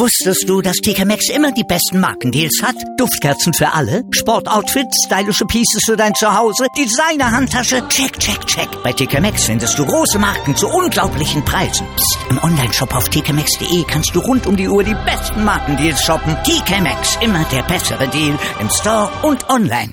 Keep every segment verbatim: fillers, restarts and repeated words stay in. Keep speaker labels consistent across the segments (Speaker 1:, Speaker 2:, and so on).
Speaker 1: Wusstest du, dass T K Maxx immer die besten Markendeals hat? Duftkerzen für alle, Sportoutfits, stylische Pieces für dein Zuhause, Designer-Handtasche, check, check, check. Bei T K Maxx findest du große Marken zu unglaublichen Preisen. Psst. Im Onlineshop auf t k maxx punkt d e kannst du rund um die Uhr die besten Markendeals shoppen. T K Maxx, immer der bessere Deal im Store und online.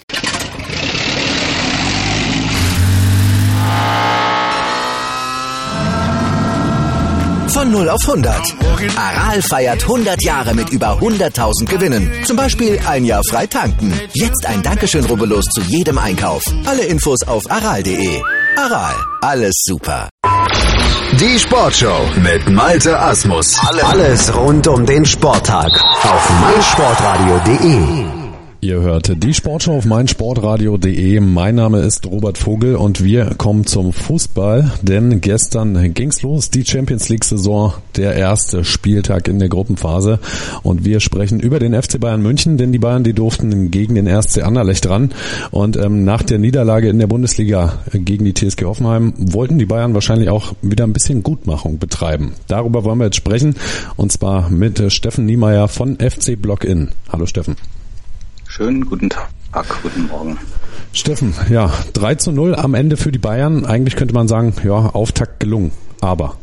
Speaker 2: Von null auf hundert. Aral feiert hundert Jahre mit über hunderttausend Gewinnen. Zum Beispiel ein Jahr frei tanken. Jetzt ein Dankeschön, rubbellos zu jedem Einkauf. Alle Infos auf aral punkt de. Aral, alles super.
Speaker 3: Die Sportshow mit Malte Asmus.
Speaker 4: Alles rund um den Sporttag auf meinsportradio punkt de.
Speaker 5: Ihr hört die Sportschau auf meinsportradio punkt de. Mein Name ist Robert Vogel und wir kommen zum Fußball, denn gestern ging's los, die Champions League Saison, der erste Spieltag in der Gruppenphase und wir sprechen über den F C Bayern München, denn die Bayern, die durften gegen den R C Anderlecht ran und ähm, nach der Niederlage in der Bundesliga gegen die T S G Hoffenheim wollten die Bayern wahrscheinlich auch wieder ein bisschen Gutmachung betreiben. Darüber wollen wir jetzt sprechen und zwar mit äh, Steffen Niemeyer von F C Block In. Hallo Steffen.
Speaker 6: Schönen guten Tag, guten Morgen.
Speaker 5: Steffen, ja, drei zu null am Ende für die Bayern. Eigentlich könnte man sagen, ja, Auftakt gelungen, aber...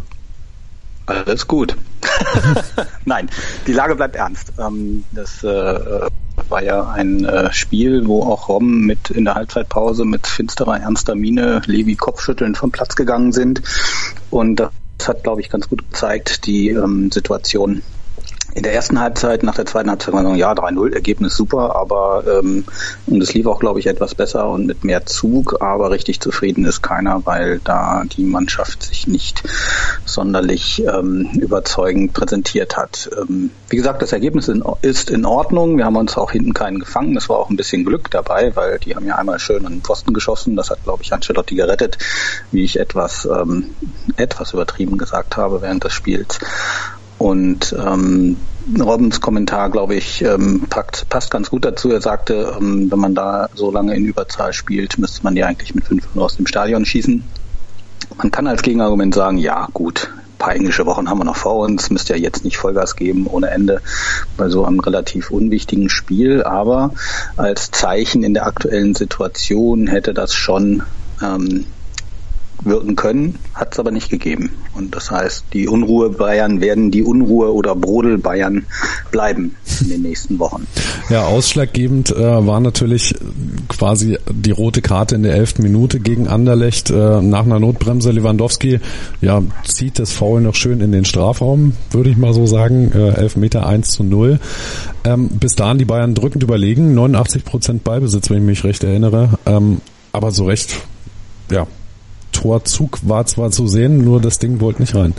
Speaker 6: Alles gut. Nein, die Lage bleibt ernst. Das war ja ein Spiel, wo auch Robben mit in der Halbzeitpause mit finsterer, ernster Miene, Levi kopfschüttelnd vom Platz gegangen sind. Und das hat, glaube ich, ganz gut gezeigt, die Situation in der ersten Halbzeit, nach der zweiten Halbzeit, man sagen, ja, drei null, Ergebnis super, aber ähm, und es lief auch, glaube ich, etwas besser und mit mehr Zug, aber richtig zufrieden ist keiner, weil da die Mannschaft sich nicht sonderlich ähm, überzeugend präsentiert hat. Ähm, wie gesagt, das Ergebnis in, ist in Ordnung, wir haben uns auch hinten keinen gefangen, es war auch ein bisschen Glück dabei, weil die haben ja einmal schön an den Pfosten geschossen, das hat, glaube ich, Ancelotti gerettet, wie ich etwas, ähm, etwas übertrieben gesagt habe während des Spiels. Und ähm, Robbens Kommentar, glaube ich, ähm, packt, passt ganz gut dazu. Er sagte, ähm, wenn man da so lange in Überzahl spielt, müsste man die eigentlich mit fünf null aus dem Stadion schießen. Man kann als Gegenargument sagen, ja gut, ein paar englische Wochen haben wir noch vor uns, müsste ja jetzt nicht Vollgas geben ohne Ende bei so einem relativ unwichtigen Spiel. Aber als Zeichen in der aktuellen Situation hätte das schon ähm, wirken können, hat es aber nicht gegeben. Und das heißt, die Unruhe Bayern werden die Unruhe oder Brodel Bayern bleiben in den nächsten Wochen.
Speaker 5: Ja, ausschlaggebend äh, war natürlich quasi die rote Karte in der elften Minute gegen Anderlecht. Äh, nach einer Notbremse Lewandowski ja, zieht das Foul noch schön in den Strafraum, würde ich mal so sagen. Äh, elf Meter eins zu null. Ähm, bis dahin die Bayern drückend überlegen. neunundachtzig Prozent Ballbesitz, wenn ich mich recht erinnere. Ähm, aber so recht, ja, Torzug war zwar zu sehen, nur das Ding wollte nicht rein.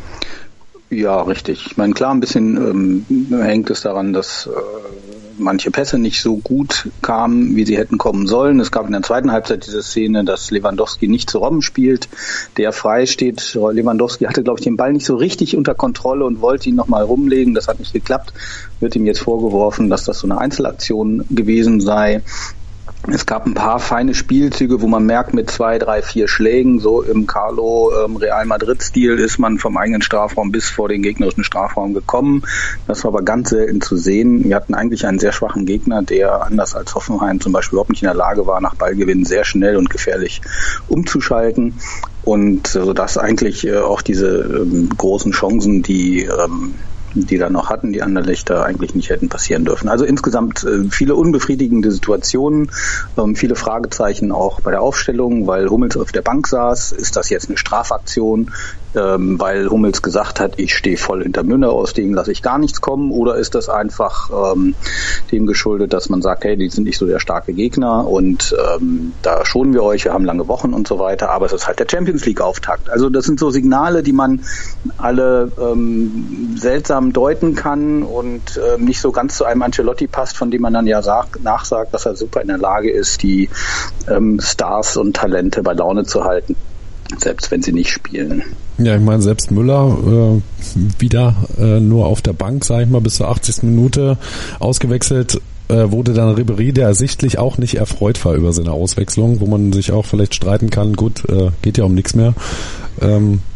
Speaker 6: Ja, richtig. Ich meine, klar, ein bisschen ähm, hängt es daran, dass äh, manche Pässe nicht so gut kamen, wie sie hätten kommen sollen. Es gab in der zweiten Halbzeit diese Szene, dass Lewandowski nicht zu Robben spielt, der frei steht. Lewandowski hatte, glaube ich, den Ball nicht so richtig unter Kontrolle und wollte ihn nochmal rumlegen. Das hat nicht geklappt. Wird ihm jetzt vorgeworfen, dass das so eine Einzelaktion gewesen sei. Es gab ein paar feine Spielzüge, wo man merkt, mit zwei, drei, vier Schlägen, so im Carlo ähm, Real Madrid-Stil, ist man vom eigenen Strafraum bis vor den gegnerischen Strafraum gekommen. Das war aber ganz selten zu sehen. Wir hatten eigentlich einen sehr schwachen Gegner, der anders als Hoffenheim zum Beispiel überhaupt nicht in der Lage war, nach Ballgewinn sehr schnell und gefährlich umzuschalten. Und so dass eigentlich äh, auch diese ähm, großen Chancen, die ähm, die da noch hatten, die Anderlechter eigentlich nicht hätten passieren dürfen. Also insgesamt äh, viele unbefriedigende Situationen, ähm, viele Fragezeichen auch bei der Aufstellung, weil Hummels auf der Bank saß. Ist das jetzt eine Strafaktion, ähm, weil Hummels gesagt hat, ich stehe voll hinter Müller, aus denen lasse ich gar nichts kommen? Oder ist das einfach ähm, dem geschuldet, dass man sagt, hey, die sind nicht so der starke Gegner und ähm, da schonen wir euch, wir haben lange Wochen und so weiter, aber es ist halt der Champions League Auftakt. Also das sind so Signale, die man alle ähm, seltsam deuten kann und äh, nicht so ganz zu einem Ancelotti passt, von dem man dann ja sag, nachsagt, dass er super in der Lage ist, die ähm, Stars und Talente bei Laune zu halten, selbst wenn sie nicht spielen.
Speaker 5: Ja, ich meine, selbst Müller äh, wieder äh, nur auf der Bank, sag ich mal, bis zur achtzigsten Minute ausgewechselt, äh, wurde dann Ribéry, der sichtlich auch nicht erfreut war über seine Auswechslung, wo man sich auch vielleicht streiten kann, gut, äh, geht ja um nichts mehr. Ähm,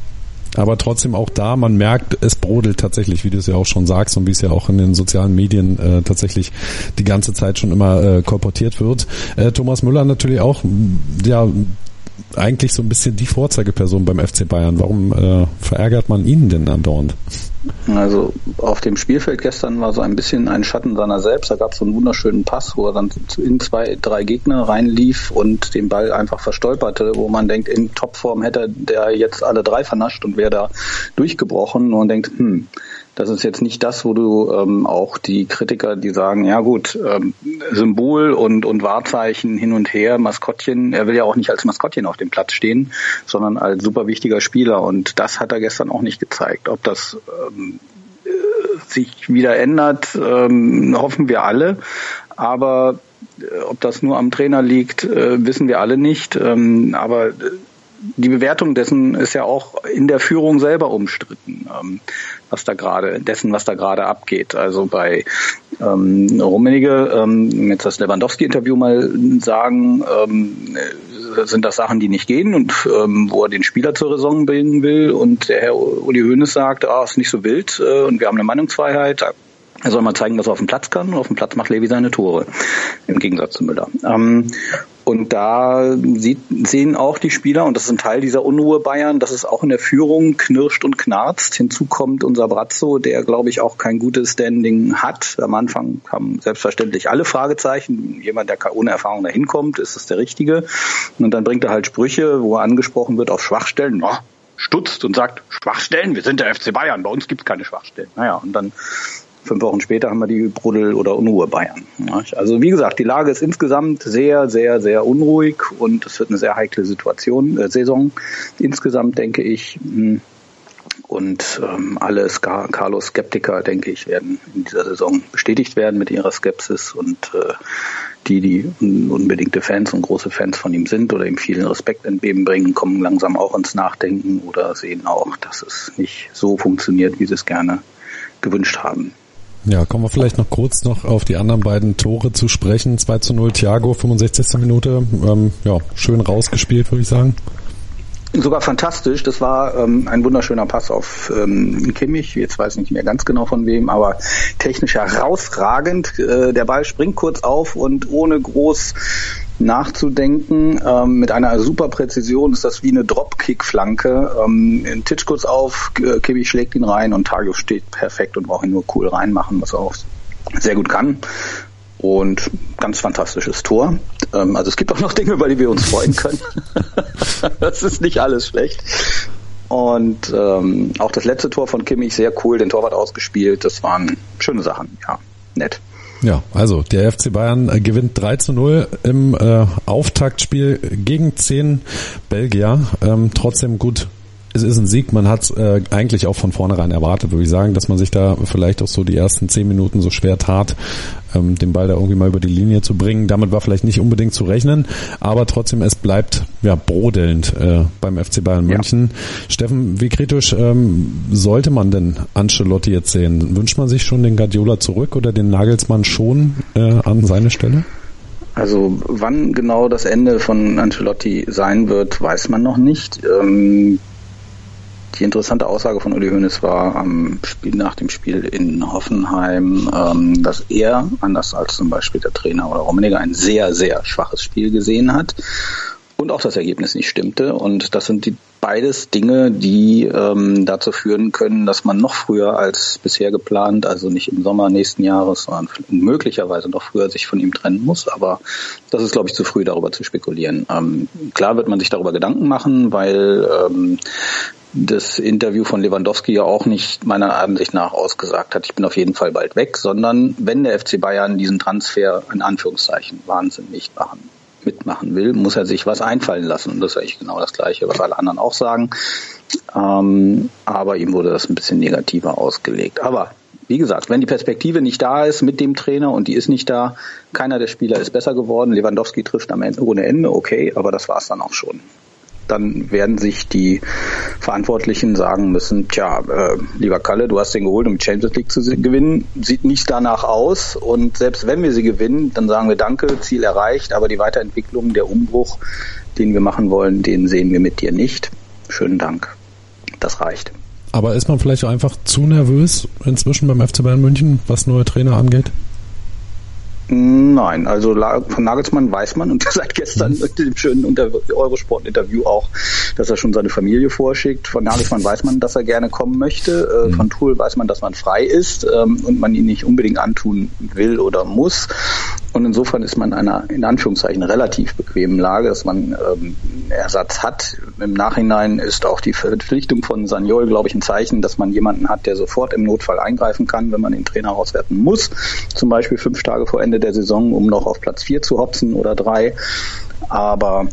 Speaker 5: Aber trotzdem auch da, man merkt, es brodelt tatsächlich, wie du es ja auch schon sagst und wie es ja auch in den sozialen Medien äh, tatsächlich die ganze Zeit schon immer äh, kolportiert wird. Äh, Thomas Müller natürlich auch, ja, eigentlich so ein bisschen die Vorzeigeperson beim F C Bayern. Warum äh, verärgert man ihn denn andauernd?
Speaker 6: Also auf dem Spielfeld gestern war so ein bisschen ein Schatten seiner selbst. Da gab es so einen wunderschönen Pass, wo er dann in zwei, drei Gegner reinlief und den Ball einfach verstolperte, wo man denkt, in Topform hätte der jetzt alle drei vernascht und wäre da durchgebrochen. Und man denkt, hm, das ist jetzt nicht das, wo du ähm, auch die Kritiker, die sagen, ja gut, ähm, Symbol und und Wahrzeichen hin und her, Maskottchen, er will ja auch nicht als Maskottchen auf dem Platz stehen, sondern als super wichtiger Spieler und das hat er gestern auch nicht gezeigt. Ob das ähm, sich wieder ändert, ähm, hoffen wir alle, aber äh, ob das nur am Trainer liegt, äh, wissen wir alle nicht, ähm, aber äh, die Bewertung dessen ist ja auch in der Führung selber umstritten, ähm, was da gerade, dessen, was da gerade abgeht. Also bei ähm, Rummenigge, ähm, jetzt das Lewandowski-Interview mal sagen, ähm, sind das Sachen, die nicht gehen und ähm, wo er den Spieler zur Raison bringen will und der Herr Uli Hoeneß sagt, ah, ist nicht so wild äh, und wir haben eine Meinungsfreiheit. Er soll mal zeigen, was er auf dem Platz kann. Und auf dem Platz macht Levi seine Tore, im Gegensatz zu Müller. Ähm, und da sieht, sehen auch die Spieler, und das ist ein Teil dieser Unruhe Bayern, dass es auch in der Führung knirscht und knarzt. Hinzu kommt unser Brazzo, der, glaube ich, auch kein gutes Standing hat. Am Anfang haben selbstverständlich alle Fragezeichen. Jemand, der ohne Erfahrung da hinkommt, ist das der Richtige? Und dann bringt er halt Sprüche, wo er angesprochen wird auf Schwachstellen. Oh, stutzt und sagt, Schwachstellen? Wir sind der F C Bayern, bei uns gibt es keine Schwachstellen. Naja, und dann fünf Wochen später haben wir die Bruddel- oder Unruhe Bayern. Also wie gesagt, die Lage ist insgesamt sehr, sehr, sehr unruhig und es wird eine sehr heikle Situation, äh, Saison insgesamt, denke ich. Und ähm, alle Ska- Carlos-Skeptiker, denke ich, werden in dieser Saison bestätigt werden mit ihrer Skepsis und äh, die, die unbedingte Fans und große Fans von ihm sind oder ihm vielen Respekt entgegenbringen, kommen langsam auch ins Nachdenken oder sehen auch, dass es nicht so funktioniert, wie sie es gerne gewünscht haben.
Speaker 5: Ja, kommen wir vielleicht noch kurz noch auf die anderen beiden Tore zu sprechen. zwei zu null Thiago, fünfundsechzigste Minute. Ähm, ja, schön rausgespielt, würde ich sagen.
Speaker 6: Sogar fantastisch. Das war ähm, ein wunderschöner Pass auf ähm, Kimmich. Jetzt weiß ich nicht mehr ganz genau von wem, aber technisch herausragend. Äh, der Ball springt kurz auf und ohne groß nachzudenken, ähm, mit einer super Präzision ist das wie eine Dropkick-Flanke. Ähm, ein Titsch kurz auf, äh, Kimmich schlägt ihn rein und Thiago steht perfekt und braucht ihn nur cool reinmachen, was er auch sehr gut kann. Und ganz fantastisches Tor. Ähm, also es gibt auch noch Dinge, über die wir uns freuen können. Das ist nicht alles schlecht. Und ähm, auch das letzte Tor von Kimmich, sehr cool, den Torwart ausgespielt. Das waren schöne Sachen, ja, nett.
Speaker 5: Ja, also der F C Bayern äh, gewinnt drei zu null im äh, Auftaktspiel gegen zehn Belgier. Ähm, trotzdem gut, es ist ein Sieg. Man hat es äh, eigentlich auch von vornherein erwartet, würde ich sagen, dass man sich da vielleicht auch so die ersten zehn Minuten so schwer tat, ähm, den Ball da irgendwie mal über die Linie zu bringen. Damit war vielleicht nicht unbedingt zu rechnen, aber trotzdem, es bleibt ja brodelnd äh, beim F C Bayern München. Ja. Steffen, wie kritisch ähm, sollte man denn Ancelotti jetzt sehen? Wünscht man sich schon den Guardiola zurück oder den Nagelsmann schon äh, an seine Stelle?
Speaker 6: Also wann genau das Ende von Ancelotti sein wird, weiß man noch nicht. Ähm Die interessante Aussage von Uli Hoeneß war am Spiel, nach dem Spiel in Hoffenheim, ähm, dass er, anders als zum Beispiel der Trainer oder Rummenigge, ein sehr, sehr schwaches Spiel gesehen hat und auch das Ergebnis nicht stimmte. Und das sind die beides Dinge, die ähm, dazu führen können, dass man noch früher als bisher geplant, also nicht im Sommer nächsten Jahres, sondern möglicherweise noch früher sich von ihm trennen muss. Aber das ist, glaube ich, zu früh, darüber zu spekulieren. Ähm, klar wird man sich darüber Gedanken machen, weil ähm, das Interview von Lewandowski ja auch nicht meiner Ansicht nach ausgesagt hat, ich bin auf jeden Fall bald weg, sondern wenn der F C Bayern diesen Transfer in Anführungszeichen Wahnsinn nicht machen, mitmachen will, muss er sich was einfallen lassen. Und das ist eigentlich genau das Gleiche, was alle anderen auch sagen. Ähm, aber ihm wurde das ein bisschen negativer ausgelegt. Aber wie gesagt, wenn die Perspektive nicht da ist mit dem Trainer und die ist nicht da, keiner der Spieler ist besser geworden, Lewandowski trifft am Ende ohne Ende, okay, aber das war es dann auch schon. Dann werden sich die Verantwortlichen sagen müssen, tja, äh, lieber Kalle, du hast den geholt, um die Champions League zu gewinnen, sieht nicht danach aus und selbst wenn wir sie gewinnen, dann sagen wir danke, Ziel erreicht, aber die Weiterentwicklung, der Umbruch, den wir machen wollen, den sehen wir mit dir nicht. Schönen Dank. Das reicht.
Speaker 5: Aber ist man vielleicht auch einfach zu nervös inzwischen beim F C Bayern München, was neue Trainer angeht?
Speaker 6: Nein, also von Nagelsmann weiß man, und seit gestern mit dem schönen Eurosport-Interview auch, dass er schon seine Familie vorschickt. Von Nagelsmann weiß man, dass er gerne kommen möchte. Mhm. Von Tuchel weiß man, dass man frei ist und man ihn nicht unbedingt antun will oder muss. Und insofern ist man in einer, in Anführungszeichen, relativ bequemen Lage, dass man ähm, Ersatz hat. Im Nachhinein ist auch die Verpflichtung von Sagnol, glaube ich, ein Zeichen, dass man jemanden hat, der sofort im Notfall eingreifen kann, wenn man den Trainer auswerten muss. Zum Beispiel fünf Tage vor Ende der Saison, um noch auf Platz vier zu hopsen oder drei. Aber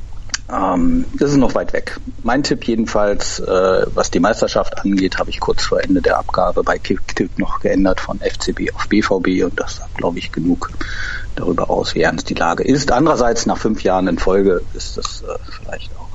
Speaker 6: ähm, das ist noch weit weg. Mein Tipp jedenfalls, äh, was die Meisterschaft angeht, habe ich kurz vor Ende der Abgabe bei Kick noch geändert von F C B auf B V B, und das sagt, glaube ich, genug darüber aus, wie ernst die Lage ist. Andererseits, nach fünf Jahren in Folge ist das äh, vielleicht auch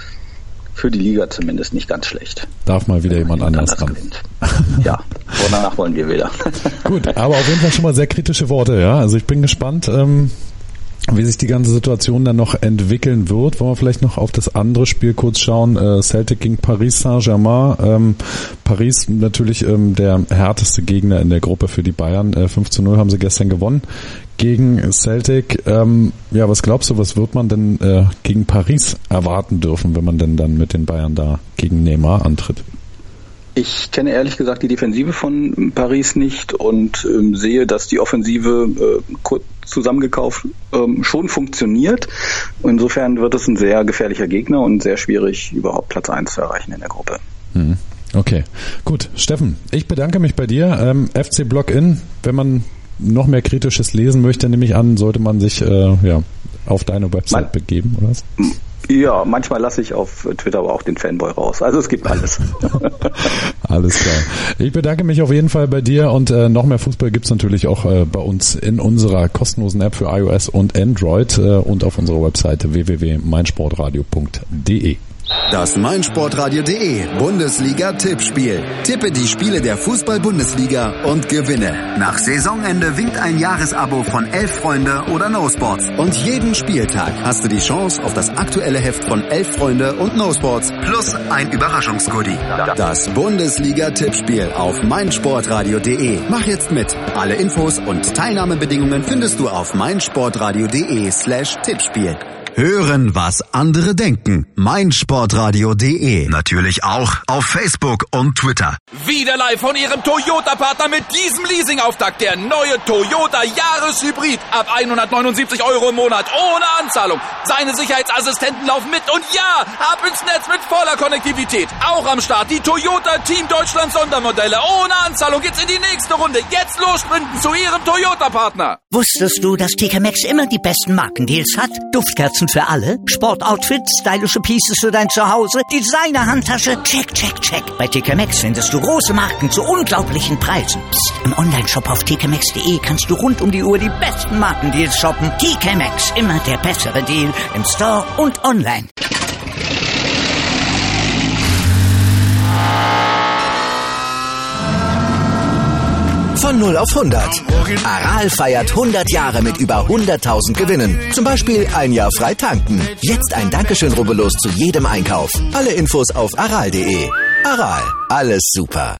Speaker 6: für die Liga zumindest nicht ganz schlecht.
Speaker 5: Darf mal wieder jemand anders dran.
Speaker 6: Ja, danach wollen wir wieder.
Speaker 5: Gut, aber auf jeden Fall schon mal sehr kritische Worte, ja. Also ich bin gespannt, ähm, wie sich die ganze Situation dann noch entwickeln wird. Wollen wir vielleicht noch auf das andere Spiel kurz schauen. Äh, Celtic gegen Paris Saint-Germain. Ähm, Paris natürlich ähm, der härteste Gegner in der Gruppe für die Bayern. Äh, fünf zu null haben sie gestern gewonnen gegen Celtic. Ähm, ja, was glaubst du, was wird man denn äh, gegen Paris erwarten dürfen, wenn man denn dann mit den Bayern da gegen Neymar antritt?
Speaker 6: Ich kenne ehrlich gesagt die Defensive von Paris nicht und ähm, sehe, dass die Offensive äh, kurz zusammengekauft ähm, schon funktioniert. Insofern wird es ein sehr gefährlicher Gegner und sehr schwierig, überhaupt Platz eins zu erreichen in der Gruppe.
Speaker 5: Hm. Okay, gut. Steffen, ich bedanke mich bei dir. Ähm, F C Block In, wenn man noch mehr Kritisches lesen möchte, nehme ich an, sollte man sich äh, ja auf deine Website Man- begeben, oder was?
Speaker 6: Ja, manchmal lasse ich auf Twitter aber auch den Fanboy raus. Also es gibt alles.
Speaker 5: Alles klar. Ich bedanke mich auf jeden Fall bei dir, und äh, noch mehr Fußball gibt's natürlich auch äh, bei uns in unserer kostenlosen App für iOS und Android äh, und auf unserer Webseite w w w punkt meinsportradio punkt d e.
Speaker 3: Das meinsportradio punkt de Bundesliga-Tippspiel. Tippe die Spiele der Fußball-Bundesliga und gewinne. Nach Saisonende winkt ein Jahresabo von Elf Freunde oder No Sports. Und jeden Spieltag hast du die Chance auf das aktuelle Heft von Elf Freunde und No Sports plus ein Überraschungsgoodie. Das Bundesliga-Tippspiel auf meinsportradio punkt de. Mach jetzt mit. Alle Infos und Teilnahmebedingungen findest du auf meinsportradio punkt de slash Tippspiel. Hören, was andere denken. meinsportradio punkt de. Natürlich auch auf Facebook und Twitter.
Speaker 7: Wieder live von Ihrem Toyota-Partner mit diesem Leasing-Auftakt. Der neue Toyota Jahreshybrid. Ab hundertneunundsiebzig Euro im Monat. Ohne Anzahlung. Seine Sicherheitsassistenten laufen mit. Und ja, ab ins Netz mit voller Konnektivität. Auch am Start die Toyota Team Deutschland Sondermodelle. Ohne Anzahlung geht's in die nächste Runde. Jetzt los sprinten zu Ihrem Toyota-Partner.
Speaker 1: Wusstest du, dass T K Maxx immer die besten Markendeals hat? Duftkerzen für alle, Sportoutfits, stylische Pieces für dein Zuhause, Designer-Handtasche, check, check, check. Bei T K Maxx findest du große Marken zu unglaublichen Preisen. Psst. Im Onlineshop auf t k maxx punkt de kannst du rund um die Uhr die besten Markendeals shoppen. T K Maxx, immer der bessere Deal im Store und online.
Speaker 2: Von null auf hundert. Aral feiert hundert Jahre mit über hunderttausend Gewinnen. Zum Beispiel ein Jahr frei tanken. Jetzt ein Dankeschön, rubbellos zu jedem Einkauf. Alle Infos auf aral punkt de. Aral, alles super.